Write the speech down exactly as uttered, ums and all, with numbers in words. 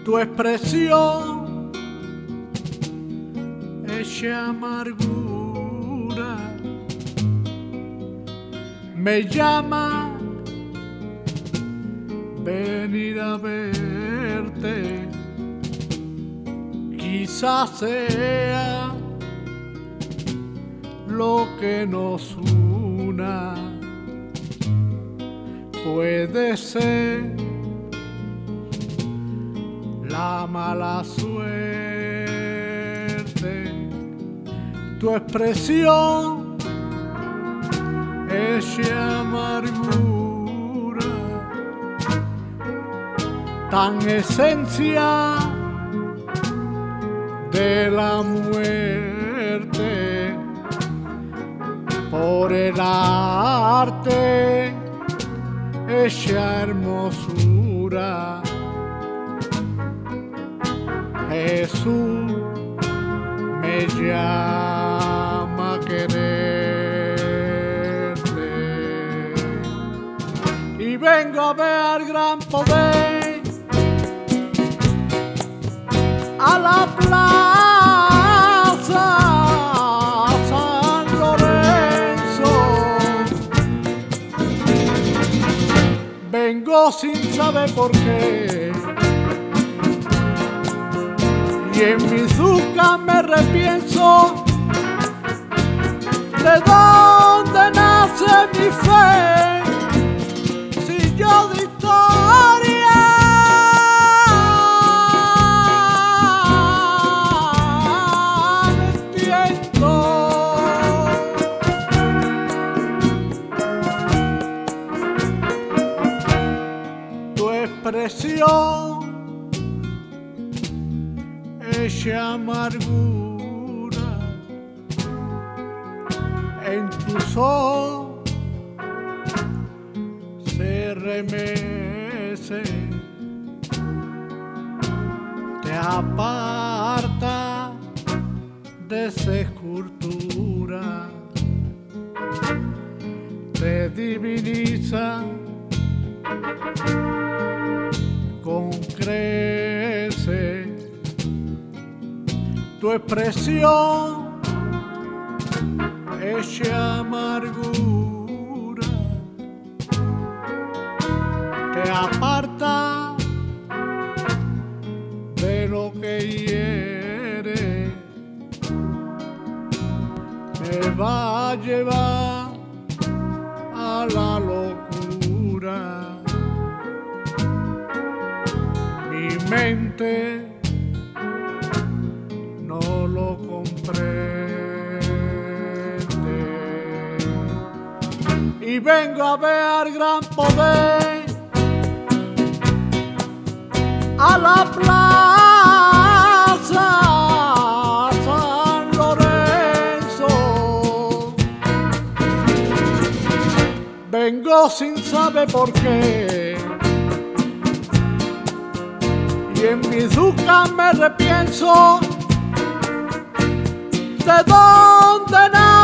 Tu expresión hecha amargura me llama venir a verte. Quizás sea lo que nos una, puede ser la mala suerte. Tu expresión es amargura, tan esencia de la muerte. Por el arte hecha hermosura, Jesús me llama a quererte. Y vengo a ver gran poder a la plaza San Lorenzo. Vengo sin saber por qué, y en mi zucca me repienso de dónde nace mi fe. Si yo de historia me entiendo, tu expresión hecha amargura en tu sol se remece, te aparta de esa escultura, te diviniza con creces. Tu expresión hecha amargura te aparta de lo que hiere, me va a llevar a la locura. Mi mente no lo comprende, y vengo a ver gran poder a la plaza San Lorenzo. Vengo sin saber por qué, y en mi zucca me repienso de dónde nace